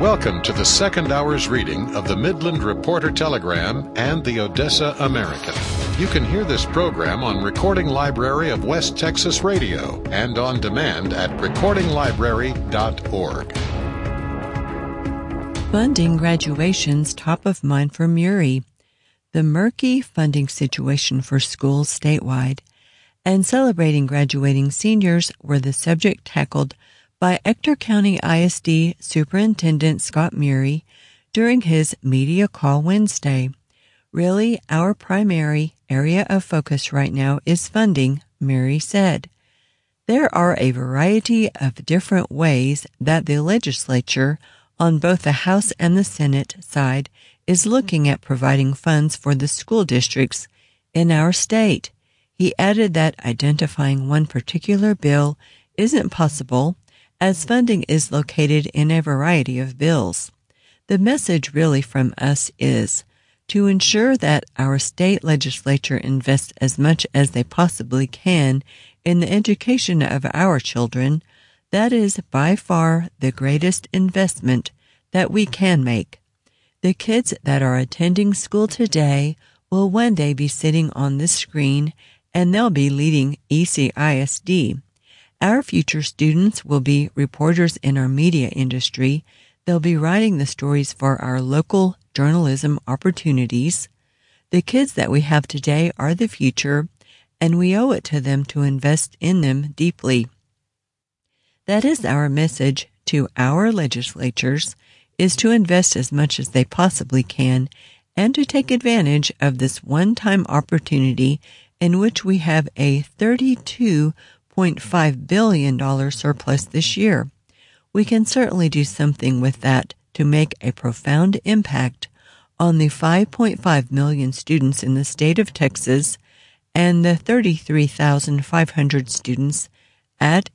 Welcome to the second hour's reading of the Midland Reporter Telegram and the Odessa American. You can hear this program on Recording Library of West Texas Radio and on demand at recordinglibrary.org. Funding graduation's top of mind for Muri. The murky funding situation for schools statewide and celebrating graduating seniors were the subject tackled by Ector County ISD Superintendent Scott Muri during his media call Wednesday. Really, our primary area of focus right now is funding, Muri said. There are a variety of different ways that the legislature, on both the House and the Senate side, is looking at providing funds for the school districts in our state. He added that identifying one particular bill isn't possible, as funding is located in a variety of bills. The message really from us is to ensure that our state legislature invests as much as they possibly can in the education of our children. That is by far the greatest investment that we can make. The kids that are attending school today will one day be sitting on this screen, and they'll be leading ECISD. Our future students will be reporters in our media industry. They'll be writing the stories for our local journalism opportunities. The kids that we have today are the future, and we owe it to them to invest in them deeply. That is our message to our legislatures, is to invest as much as they possibly can and to take advantage of this one-time opportunity in which we have a $32.5 billion surplus this year. We can certainly do something with that to make a profound impact on the 5.5 million students in the state of Texas and the 33,500 students at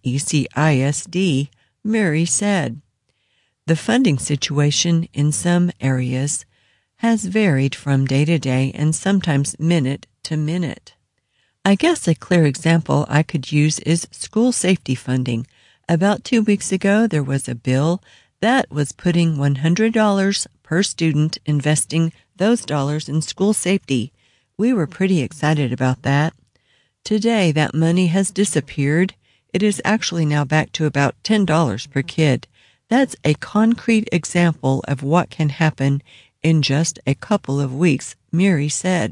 ECISD, Muri said. The funding situation in some areas has varied from day to day and sometimes minute to minute. I guess a clear example I could use is school safety funding. About 2 weeks ago, there was a bill that was putting $100 per student, investing those dollars in school safety. We were pretty excited about that. Today, that money has disappeared. It is actually now back to about $10 per kid. That's a concrete example of what can happen in just a couple of weeks, Muri said.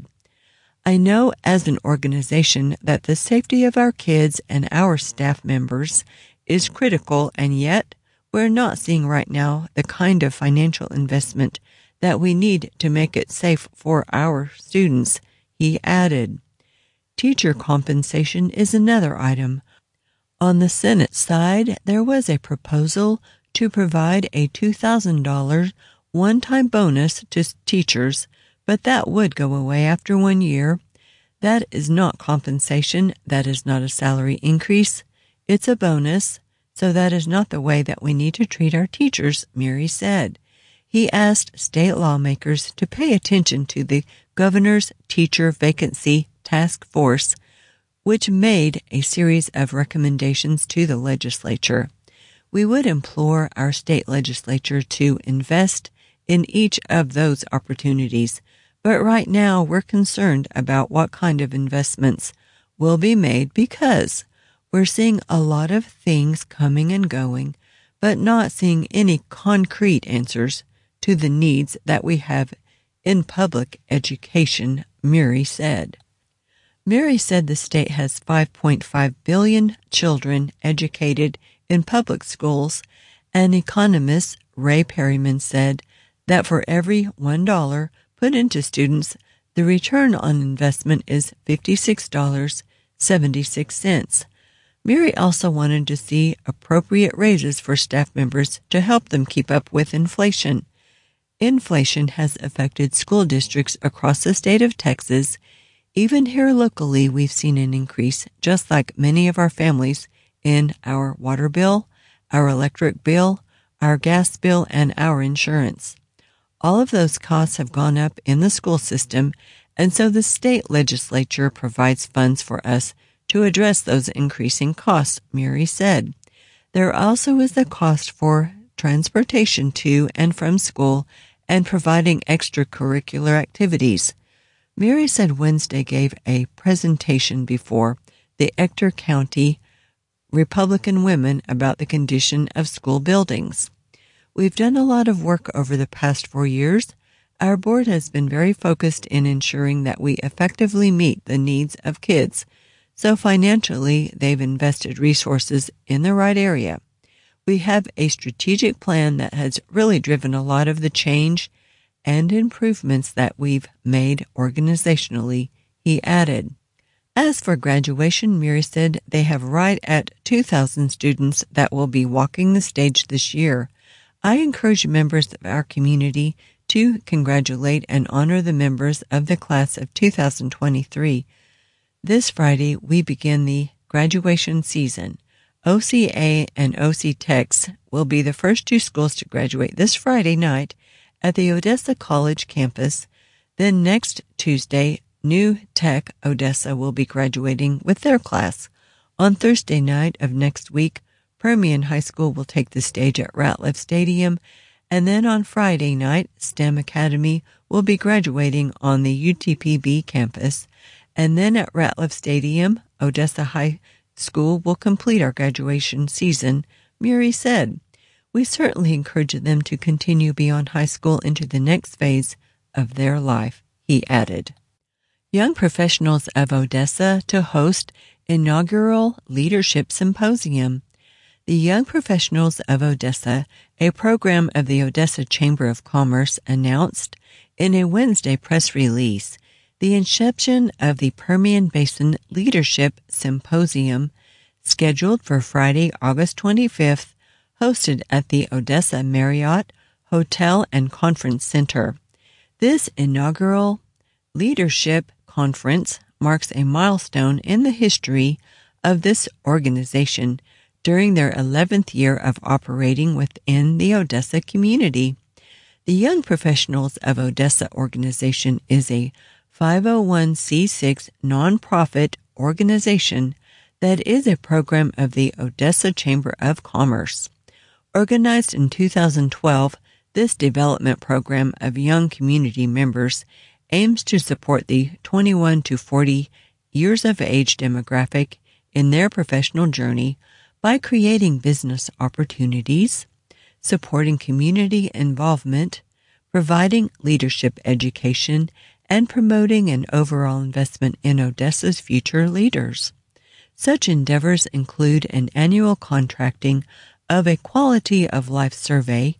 I know as an organization that the safety of our kids and our staff members is critical, and yet we're not seeing right now the kind of financial investment that we need to make it safe for our students, he added. Teacher compensation is another item. On the Senate side, there was a proposal to provide a $2,000 one-time bonus to teachers, but that would go away after 1 year. That is not compensation. That is not a salary increase. It's a bonus, so that is not the way that we need to treat our teachers, Muri said. He asked state lawmakers to pay attention to the governor's teacher vacancy task force, which made a series of recommendations to the legislature. We would implore our state legislature to invest in each of those opportunities, but right now we're concerned about what kind of investments will be made because we're seeing a lot of things coming and going, but not seeing any concrete answers to the needs that we have in public education, Muri said. Muri said the state has 5.5 billion children educated in public schools, and economist Ray Perryman said that for every $1 put into students, the return on investment is $56.76. Muri also wanted to see appropriate raises for staff members to help them keep up with inflation. Inflation has affected school districts across the state of Texas. Even here locally, we've seen an increase, just like many of our families, in our water bill, our electric bill, our gas bill, and our insurance. All of those costs have gone up in the school system, and so the state legislature provides funds for us to address those increasing costs, Muri said. There also is the cost for transportation to and from school, and providing extracurricular activities. Mary said Wednesday gave a presentation before the Ector County Republican women about the condition of school buildings. We've done a lot of work over the past 4 years. Our board has been very focused in ensuring that we effectively meet the needs of kids. So financially, they've invested resources in the right area. We have a strategic plan that has really driven a lot of the change and improvements that we've made organizationally, he added. As for graduation, Mary said they have right at 2,000 students that will be walking the stage this year. I encourage members of our community to congratulate and honor the members of the class of 2023. This Friday, we begin the graduation season. OCA and OC Techs will be the first 2 schools to graduate this Friday night at the Odessa College campus. Then next Tuesday, New Tech Odessa will be graduating with their class. On Thursday night of next week, Permian High School will take the stage at Ratliff Stadium, and then on Friday night, STEM Academy will be graduating on the UTPB campus, and then at Ratliff Stadium, Odessa High School will complete our graduation season, Murray said. We certainly encourage them to continue beyond high school into the next phase of their life, he added. Young professionals of Odessa to host inaugural leadership symposium. The Young Professionals of Odessa, a program of the Odessa Chamber of Commerce, announced in a Wednesday press release the inception of the Permian Basin Leadership Symposium, scheduled for Friday, August 25th, hosted at the Odessa Marriott Hotel and Conference Center. This inaugural leadership conference marks a milestone in the history of this organization during their 11th year of operating within the Odessa community. The Young Professionals of Odessa organization is a 501c6 nonprofit organization that is a program of the Odessa Chamber of Commerce. Organized in 2012, this development program of young community members aims to support the 21 to 40 years of age demographic in their professional journey by creating business opportunities, supporting community involvement, providing leadership education, and promoting an overall investment in Odessa's future leaders. Such endeavors include an annual contracting of a quality of life survey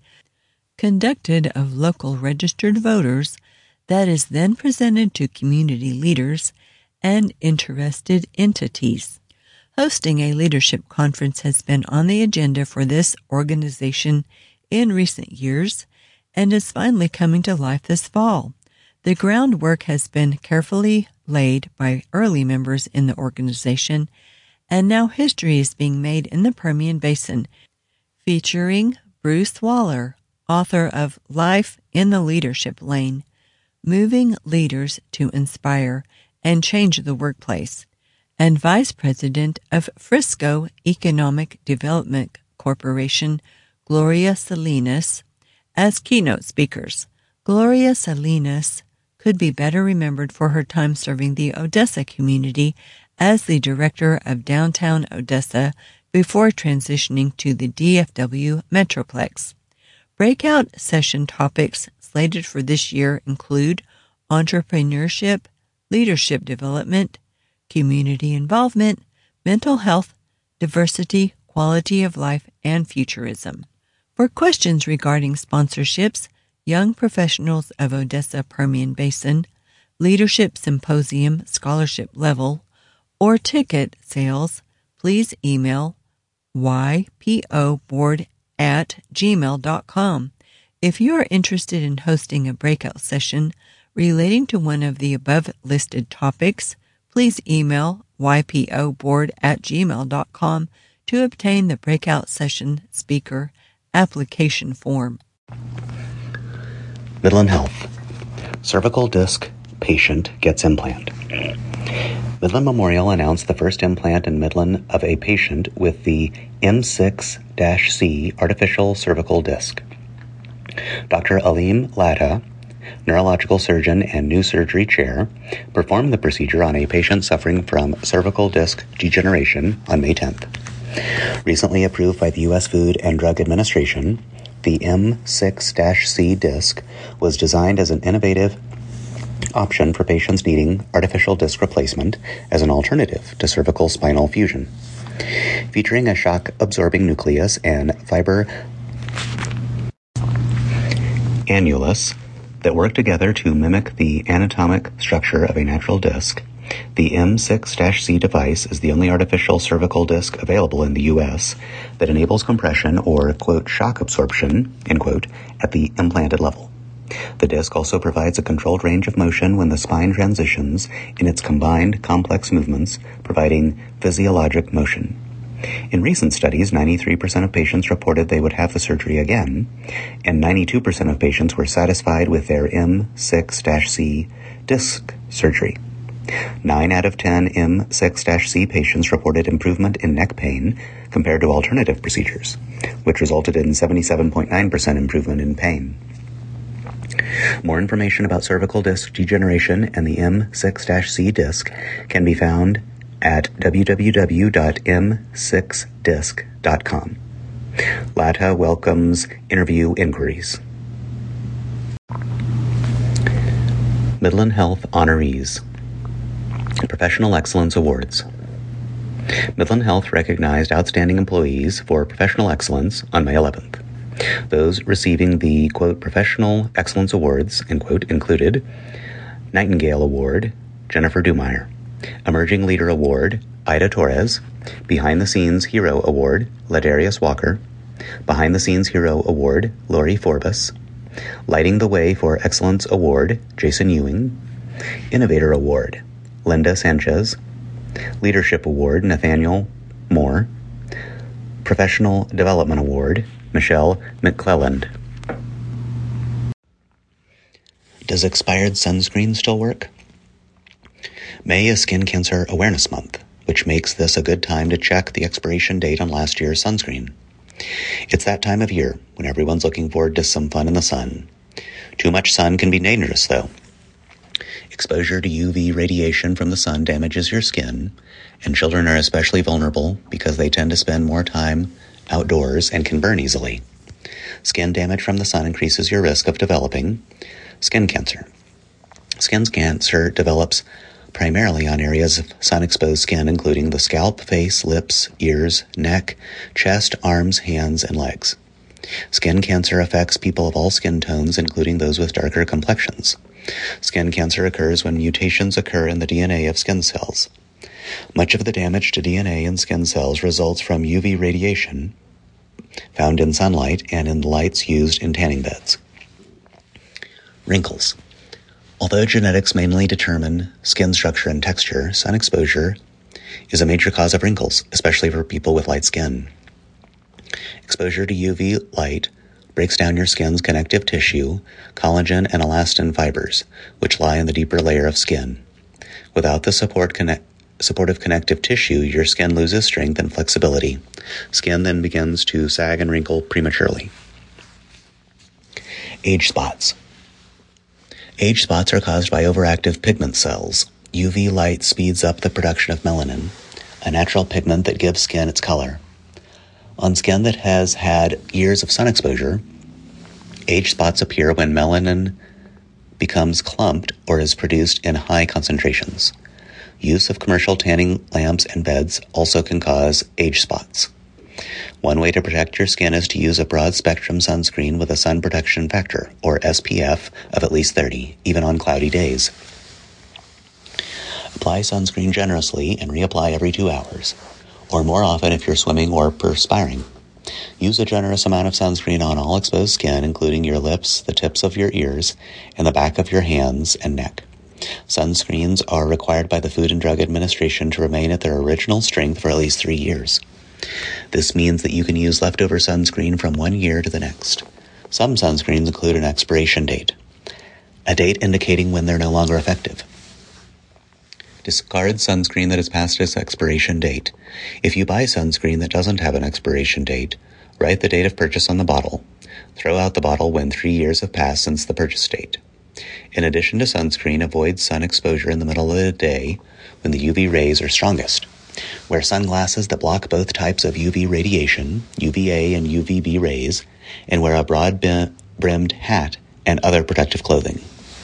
conducted of local registered voters that is then presented to community leaders and interested entities. Hosting a leadership conference has been on the agenda for this organization in recent years and is finally coming to life this fall. The groundwork has been carefully laid by early members in the organization, and now history is being made in the Permian Basin, featuring Bruce Waller, author of Life in the Leadership Lane, Moving Leaders to Inspire and Change the Workplace, and Vice President of Frisco Economic Development Corporation, Gloria Salinas, as keynote speakers. Gloria Salinas could be better remembered for her time serving the Odessa community as the director of downtown Odessa before transitioning to the DFW Metroplex. Breakout session topics slated for this year include entrepreneurship, leadership development, community involvement, mental health, diversity, quality of life, and futurism. For questions regarding sponsorships, Young Professionals of Odessa Permian Basin, Leadership Symposium Scholarship Level, or ticket sales, please email ypoboard@gmail.com. If you are interested in hosting a breakout session relating to one of the above listed topics, please email ypoboard@gmail.com to obtain the breakout session speaker application form. Midland Health. Cervical disc patient gets implant. Midland Memorial announced the first implant in Midland of a patient with the M6-C artificial cervical disc. Dr. Aleem Ladha, neurological surgeon and new surgery chair, performed the procedure on a patient suffering from cervical disc degeneration on May 10th. Recently approved by the U.S. Food and Drug Administration, the M6-C disc was designed as an innovative option for patients needing artificial disc replacement as an alternative to cervical spinal fusion. Featuring a shock-absorbing nucleus and fiber annulus that work together to mimic the anatomic structure of a natural disc, the M6-C device is the only artificial cervical disc available in the U.S. that enables compression or, quote, shock absorption, end quote, at the implanted level. The disc also provides a controlled range of motion when the spine transitions in its combined complex movements, providing physiologic motion. In recent studies, 93% of patients reported they would have the surgery again, and 92% of patients were satisfied with their M6-C disc surgery. 9 out of 10 M6-C patients reported improvement in neck pain compared to alternative procedures, which resulted in 77.9% improvement in pain. More information about cervical disc degeneration and the M6-C disc can be found at www.m6disc.com. Ladha welcomes interview inquiries. Midland Health Honorees. Professional Excellence Awards. Midland Health recognized outstanding employees for professional excellence on May 11th. Those receiving the, quote, Professional Excellence Awards, end quote, included Nightingale Award, Jennifer Dumeyer, Emerging Leader Award, Ida Torres, Behind the Scenes Hero Award, Ladarius Walker, Behind the Scenes Hero Award, Lori Forbes, Lighting the Way for Excellence Award, Jason Ewing, Innovator Award, Linda Sanchez, Leadership Award, Nathaniel Moore, Professional Development Award, Michelle McClelland. Does expired sunscreen still work? May is Skin Cancer Awareness Month, which makes this a good time to check the expiration date on last year's sunscreen. It's that time of year when everyone's looking forward to some fun in the sun. Too much sun can be dangerous, though. Exposure to UV radiation from the sun damages your skin, and children are especially vulnerable because they tend to spend more time outdoors and can burn easily. Skin damage from the sun increases your risk of developing skin cancer. Skin cancer develops primarily on areas of sun-exposed skin, including the scalp, face, lips, ears, neck, chest, arms, hands, and legs. Skin cancer affects people of all skin tones, including those with darker complexions. Skin cancer occurs when mutations occur in the DNA of skin cells. Much of the damage to DNA in skin cells results from UV radiation found in sunlight and in lights used in tanning beds. Wrinkles. Although genetics mainly determine skin structure and texture, sun exposure is a major cause of wrinkles, especially for people with light skin. Exposure to UV light breaks down your skin's connective tissue, collagen, and elastin fibers, which lie in the deeper layer of skin. Without the supportive connective tissue, your skin loses strength and flexibility. Skin then begins to sag and wrinkle prematurely. Age spots. Age spots are caused by overactive pigment cells. UV light speeds up the production of melanin, a natural pigment that gives skin its color. On skin that has had years of sun exposure, age spots appear when melanin becomes clumped or is produced in high concentrations. Use of commercial tanning lamps and beds also can cause age spots. One way to protect your skin is to use a broad-spectrum sunscreen with a sun protection factor, or SPF, of at least 30, even on cloudy days. Apply sunscreen generously and reapply every 2 hours, or more often if you're swimming or perspiring. Use a generous amount of sunscreen on all exposed skin, including your lips, the tips of your ears, and the back of your hands and neck. Sunscreens are required by the Food and Drug Administration to remain at their original strength for at least 3 years. This means that you can use leftover sunscreen from 1 year to the next. Some sunscreens include an expiration date, a date indicating when they're no longer effective. Discard sunscreen that is past its expiration date. If you buy sunscreen that doesn't have an expiration date, write the date of purchase on the bottle. Throw out the bottle when 3 years have passed since the purchase date. In addition to sunscreen, avoid sun exposure in the middle of the day when the UV rays are strongest. Wear sunglasses that block both types of UV radiation, UVA and UVB rays, and wear a broad-brimmed hat and other protective clothing.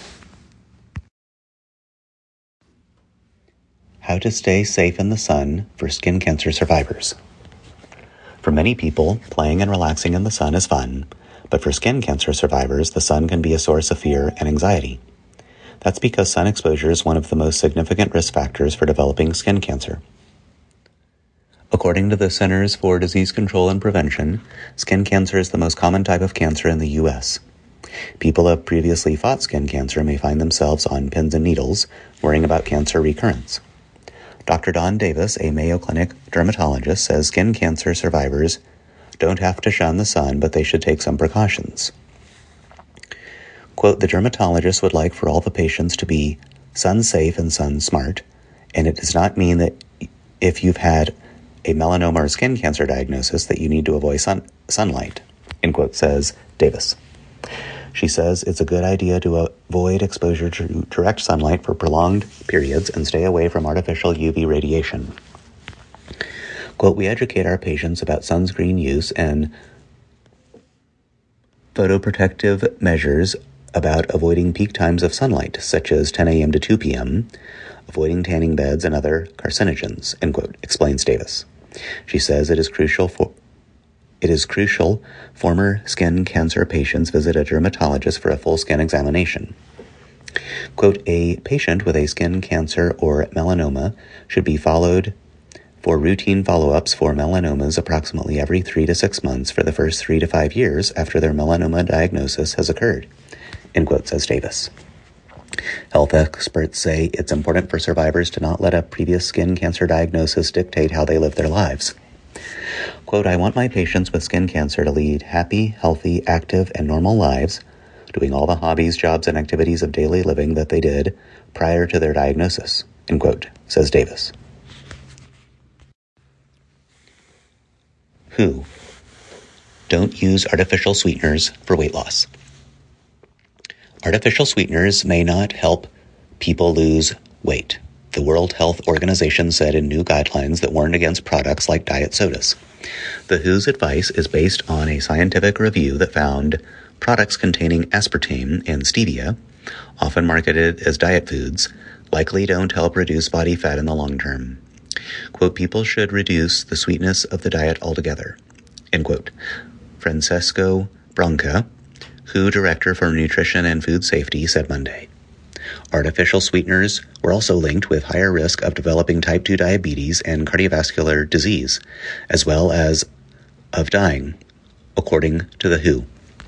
How to stay safe in the sun for skin cancer survivors. For many people, playing and relaxing in the sun is fun, but for skin cancer survivors, the sun can be a source of fear and anxiety. That's because sun exposure is one of the most significant risk factors for developing skin cancer. According to the Centers for Disease Control and Prevention, skin cancer is the most common type of cancer in the U.S. People who have previously fought skin cancer may find themselves on pins and needles, worrying about cancer recurrence. Dr. Don Davis, a Mayo Clinic dermatologist, says skin cancer survivors don't have to shun the sun, but they should take some precautions. Quote, the dermatologist would like for all the patients to be sun safe and sun smart, and it does not mean that if you've had a melanoma or skin cancer diagnosis that you need to avoid sunlight, end quote, says Davis. She says it's a good idea to avoid exposure to direct sunlight for prolonged periods and stay away from artificial UV radiation. Quote, we educate our patients about sunscreen use and photoprotective measures about avoiding peak times of sunlight, such as 10 a.m. to 2 p.m., avoiding tanning beds and other carcinogens, end quote, explains Davis. She says it is crucial former skin cancer patients visit a dermatologist for a full skin examination. Quote, a patient with a skin cancer or melanoma should be followed for routine follow-ups for melanomas approximately every 3 to 6 months for the first 3 to 5 years after their melanoma diagnosis has occurred, end quote, says Davis. Health experts say it's important for survivors to not let a previous skin cancer diagnosis dictate how they live their lives. Quote, I want my patients with skin cancer to lead happy, healthy, active, and normal lives, doing all the hobbies, jobs, and activities of daily living that they did prior to their diagnosis, end quote, says Davis. WHO. Don't use artificial sweeteners for weight loss. Artificial sweeteners may not help people lose weight. The World Health Organization said in new guidelines that warned against products like diet sodas. The WHO's advice is based on a scientific review that found products containing aspartame and stevia, often marketed as diet foods, likely don't help reduce body fat in the long term. Quote, people should reduce the sweetness of the diet altogether, end quote. Francesco Branca, WHO Director for Nutrition and Food Safety, said Monday. Artificial sweeteners were also linked with higher risk of developing type 2 diabetes and cardiovascular disease, as well as of dying, according to the WHO.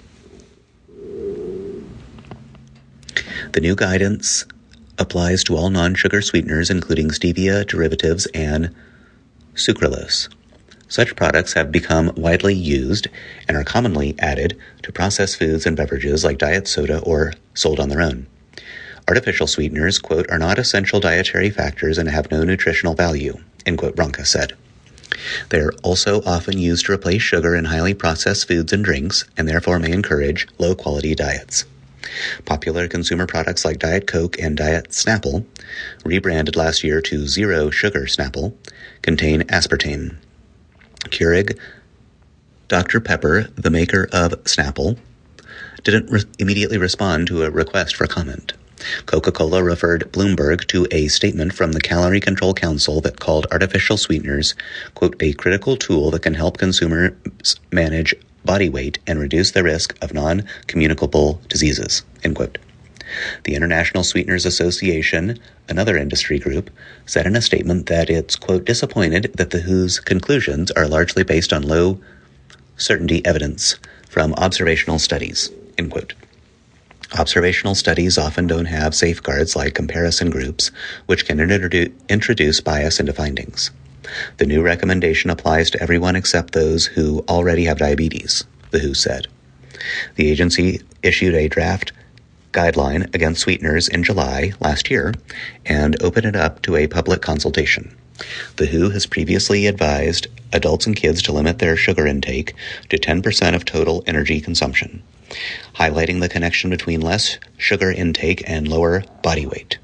The new guidance applies to all non-sugar sweeteners, including stevia derivatives and sucralose. Such products have become widely used and are commonly added to processed foods and beverages like diet soda or sold on their own. Artificial sweeteners, quote, are not essential dietary factors and have no nutritional value, end quote, Branca said. They are also often used to replace sugar in highly processed foods and drinks and therefore may encourage low-quality diets. Popular consumer products like Diet Coke and Diet Snapple, rebranded last year to Zero Sugar Snapple, contain aspartame. Keurig Dr. Pepper, the maker of Snapple, didn't immediately respond to a request for comment. Coca-Cola referred Bloomberg to a statement from the Calorie Control Council that called artificial sweeteners, quote, a critical tool that can help consumers manage body weight and reduce the risk of non-communicable diseases, end quote. The International Sweeteners Association, another industry group, said in a statement that it's, quote, disappointed that the WHO's conclusions are largely based on low-certainty evidence from observational studies, end quote. Observational studies often don't have safeguards like comparison groups, which can introduce bias into findings. The new recommendation applies to everyone except those who already have diabetes, the WHO said. The agency issued a draft guideline against sweeteners in July last year and opened it up to a public consultation. The WHO has previously advised adults and kids to limit their sugar intake to 10% of total energy consumption, highlighting the connection between less sugar intake and lower body weight.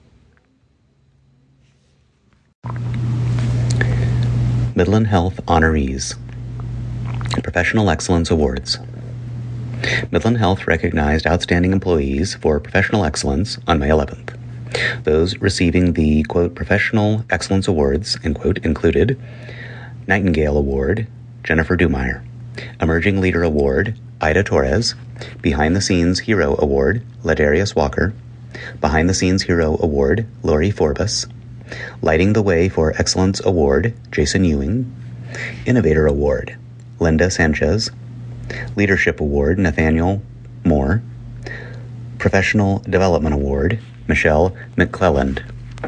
Midland Health Honorees. Professional Excellence Awards. Midland Health recognized outstanding employees for professional excellence on May 11th. Those receiving the, quote, Professional Excellence Awards, end quote, included Nightingale Award, Jennifer Dumeyer, Emerging Leader Award, Ida Torres, Behind the Scenes Hero Award, Ladarius Walker, Behind the Scenes Hero Award, Lori Forbes, Lighting the Way for Excellence Award, Jason Ewing, Innovator Award, Linda Sanchez, Leadership Award, Nathaniel Moore, Professional Development Award, Michelle McClelland.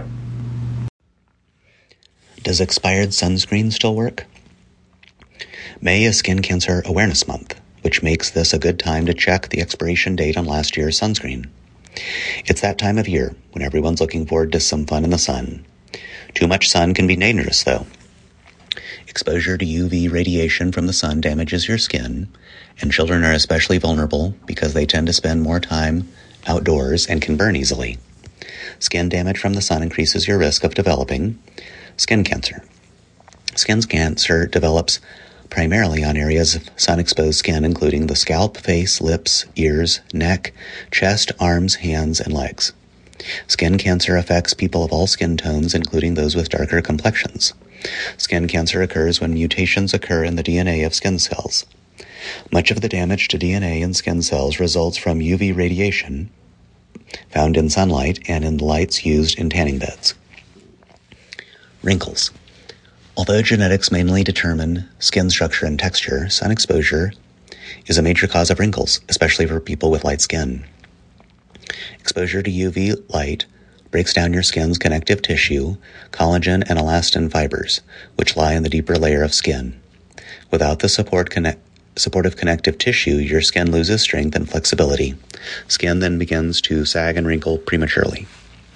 Does expired sunscreen still work? May is Skin Cancer Awareness Month, which makes this a good time to check the expiration date on last year's sunscreen. It's that time of year when everyone's looking forward to some fun in the sun. Too much sun can be dangerous, though. Exposure to UV radiation from the sun damages your skin, and children are especially vulnerable because they tend to spend more time outdoors and can burn easily. Skin damage from the sun increases your risk of developing skin cancer. Skin cancer develops primarily on areas of sun-exposed skin, including the scalp, face, lips, ears, neck, chest, arms, hands, and legs. Skin cancer affects people of all skin tones, including those with darker complexions. Skin cancer occurs when mutations occur in the DNA of skin cells. Much of the damage to DNA in skin cells results from UV radiation found in sunlight and in the lights used in tanning beds. Wrinkles. Although genetics mainly determine skin structure and texture, sun exposure is a major cause of wrinkles, especially for people with light skin. Exposure to UV light breaks down your skin's connective tissue, collagen, and elastin fibers, which lie in the deeper layer of skin. Without the supportive connective tissue, your skin loses strength and flexibility. Skin then begins to sag and wrinkle prematurely.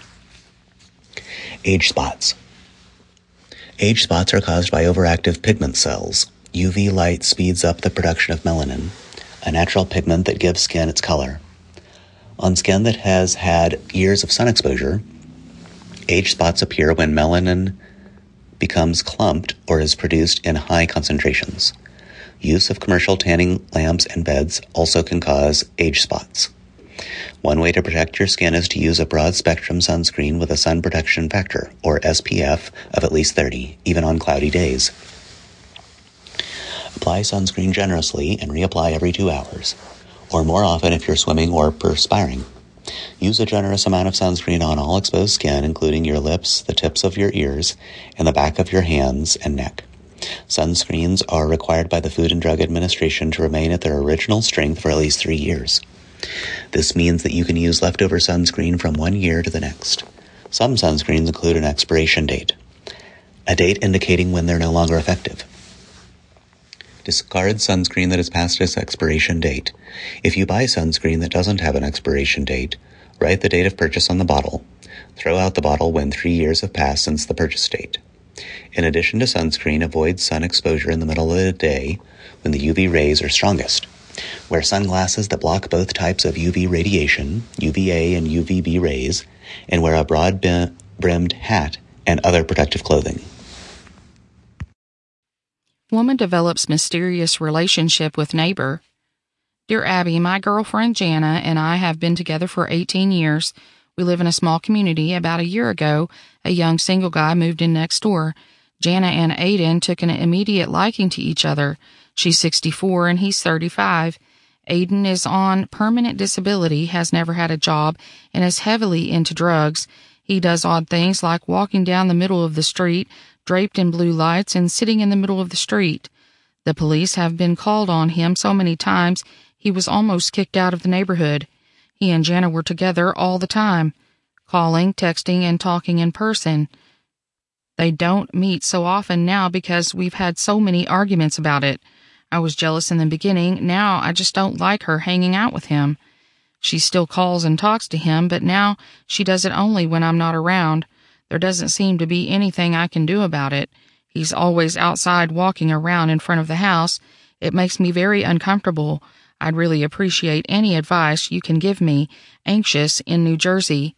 Age spots. Age spots are caused by overactive pigment cells. UV light speeds up the production of melanin, a natural pigment that gives skin its color. On skin that has had years of sun exposure, age spots appear when melanin becomes clumped or is produced in high concentrations. Use of commercial tanning lamps and beds also can cause age spots. One way to protect your skin is to use a broad-spectrum sunscreen with a sun protection factor, or SPF, of at least 30, even on cloudy days. Apply sunscreen generously and reapply every 2 hours, or more often if you're swimming or perspiring. Use a generous amount of sunscreen on all exposed skin, including your lips, the tips of your ears, and the back of your hands and neck. Sunscreens are required by the Food and Drug Administration to remain at their original strength for at least 3 years. This means that you can use leftover sunscreen from 1 year to the next. Some sunscreens include an expiration date, a date indicating when they're no longer effective. Discard sunscreen that has passed its expiration date. If you buy sunscreen that doesn't have an expiration date, write the date of purchase on the bottle. Throw out the bottle when 3 years have passed since the purchase date. In addition to sunscreen, avoid sun exposure in the middle of the day when the UV rays are strongest. Wear sunglasses that block both types of UV radiation, UVA and UVB rays, and wear a broad-brimmed hat and other protective clothing. Woman develops mysterious relationship with neighbor. Dear Abby, my girlfriend Jana and I have been together for 18 years. We live in a small community. About a year ago, a young single guy moved in next door. Jana and Aiden took an immediate liking to each other. She's 64 and he's 35. Aiden is on permanent disability, has never had a job, and is heavily into drugs. He does odd things like walking down the middle of the street, draped in blue lights, and sitting in the middle of the street. The police have been called on him so many times he was almost kicked out of the neighborhood. He and Jana were together all the time, calling, texting, and talking in person. They don't meet so often now because we've had so many arguments about it. I was jealous in the beginning. Now I just don't like her hanging out with him. She still calls and talks to him, but now she does it only when I'm not around. There doesn't seem to be anything I can do about it. He's always outside walking around in front of the house. It makes me very uncomfortable. I'd really appreciate any advice you can give me. Anxious in New Jersey.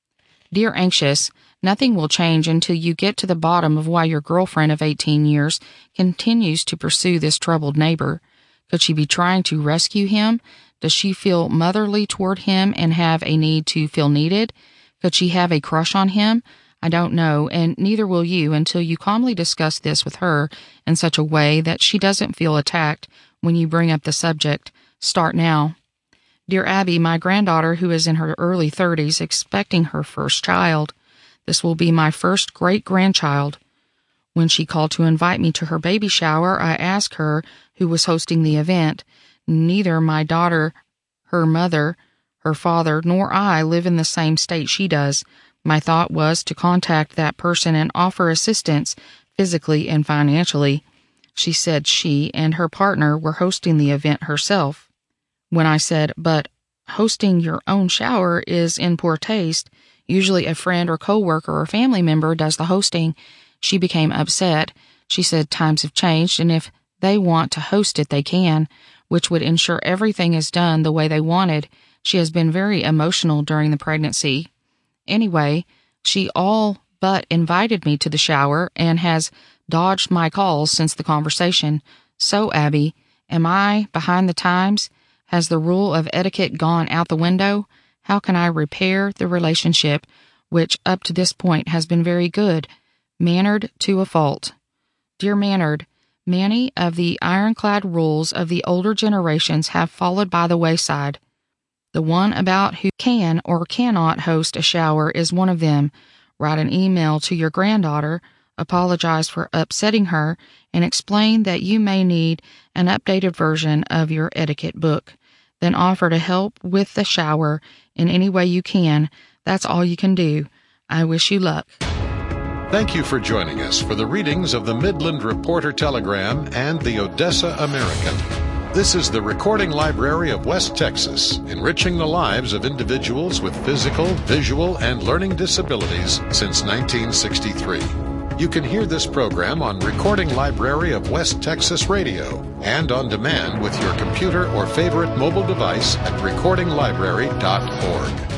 Dear Anxious, nothing will change until you get to the bottom of why your girlfriend of 18 years continues to pursue this troubled neighbor. Could she be trying to rescue him? Does she feel motherly toward him and have a need to feel needed? Could she have a crush on him? I don't know, and neither will you until you calmly discuss this with her in such a way that she doesn't feel attacked when you bring up the subject. Start now. Dear Abby, my granddaughter, who is in her early 30s, expecting her first child. This will be my first great-grandchild. When she called to invite me to her baby shower, I asked her who was hosting the event. Neither my daughter, her mother, her father, nor I live in the same state she does. My thought was to contact that person and offer assistance physically and financially. She said she and her partner were hosting the event herself. When I said, but hosting your own shower is in poor taste. Usually a friend or coworker or family member does the hosting. She became upset. She said times have changed, and if they want to host it, they can, which would ensure everything is done the way they wanted. She has been very emotional during the pregnancy. Anyway, she all but invited me to the shower and has dodged my calls since the conversation. So, Abby, am I behind the times? Has the rule of etiquette gone out the window? How can I repair the relationship, which up to this point has been very good? Mannered to a fault. Dear Mannered, many of the ironclad rules of the older generations have fallen by the wayside. The one about who can or cannot host a shower is one of them. Write an email to your granddaughter, apologize for upsetting her, and explain that you may need an updated version of your etiquette book. Then offer to help with the shower in any way you can. That's all you can do. I wish you luck. Thank you for joining us for the readings of the Midland Reporter Telegram and the Odessa American. This is the Recording Library of West Texas, enriching the lives of individuals with physical, visual, and learning disabilities since 1963. You can hear this program on Recording Library of West Texas Radio and on demand with your computer or favorite mobile device at recordinglibrary.org.